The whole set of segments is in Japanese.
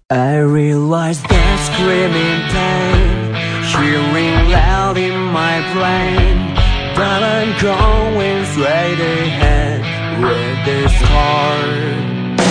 I realize that screaming pain, hearing loud in my brain, but I'm going straight ahead with this heart.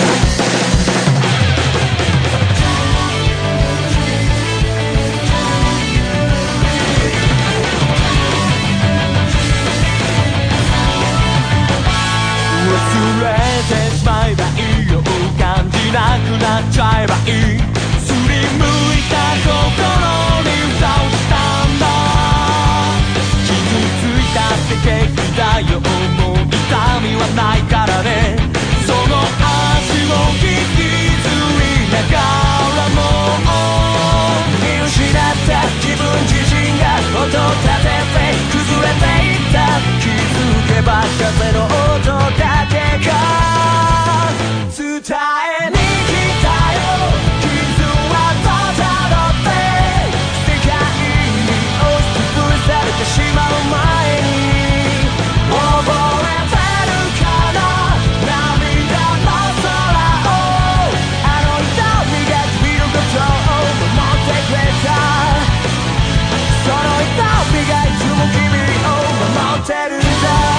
風の音だけが伝えに来たよ。傷はたどって世界に押しつぶされてしまう前に覚えてるかな、涙の空をあの痛みが君のことを守ってくれた。その痛みがいつも君を守ってるんだ。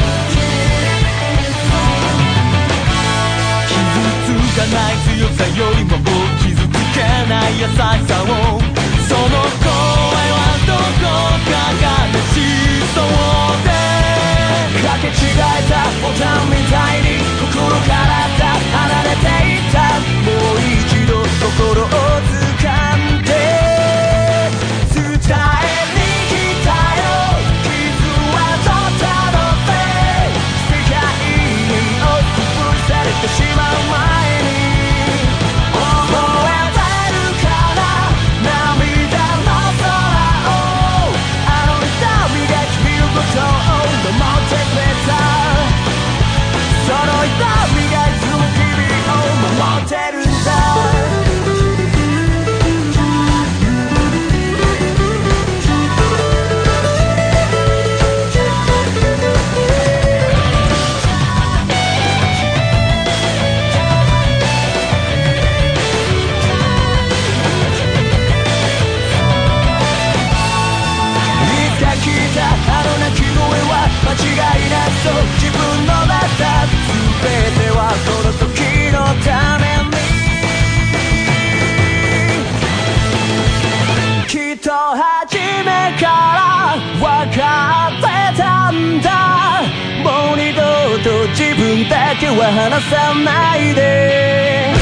ない強さよりも傷つけない優しさを、その声はどこかがしそうで、かけ違えたボタンみたいに心から離れていった。もう一度心を掴んで伝えに来たよ。傷はたどって世界に押しつぶされてしまう前に間違いなくそう自分の中全てはその時のためにきっと初めから分かってたんだ。もう二度と自分だけは離さないで。